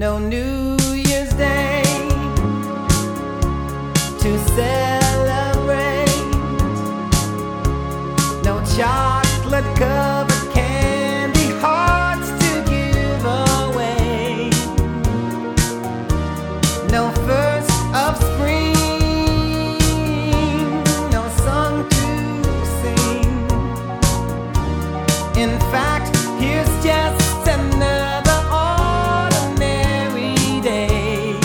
No New Year's Day to celebrate. No chocolate covered candy hearts to give away. No first of spring, no song to sing. In fact, here's just another ordinary day.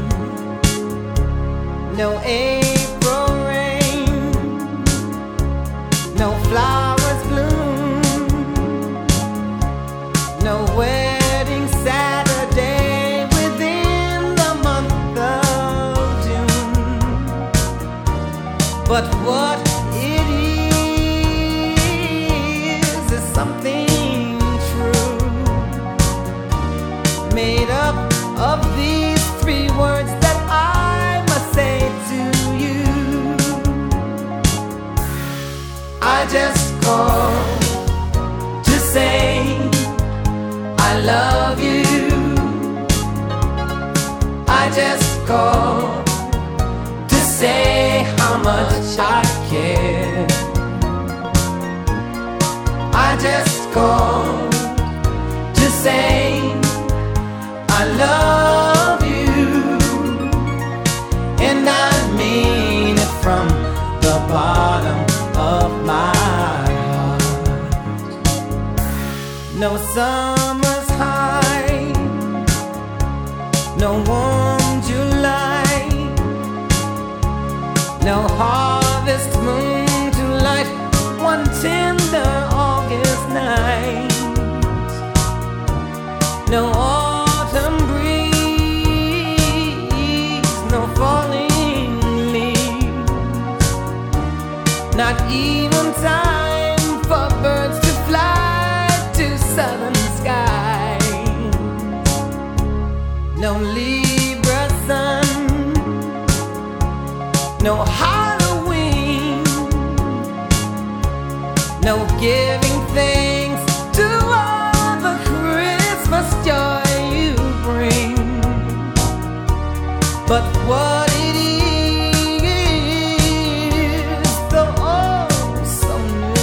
No April rain, no flowers bloom, no wedding Saturday within the month of June. But what it is something true, made up of these three words that I must say to you. I just called to say I love you. I just called to say how much I care. I just called to say I love you, and I mean it from the bottom of my heart. No summer's high, no warm July, no harvest moon to light one tender August night. No autumn breeze, no falling leaves, not even time for birds to fly to southern skies. No Libra sun, no Halloween, no giving thanks to all the Christmas joy you bring. But what it is, though oh so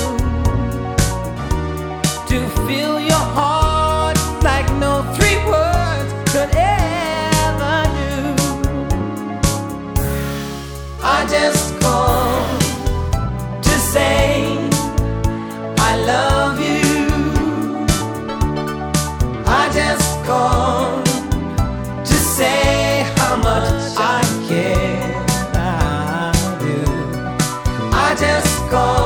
new, to fill your heart like no three words could ever do. I just called to say I love you. I just called to say how much I care. I do. I just called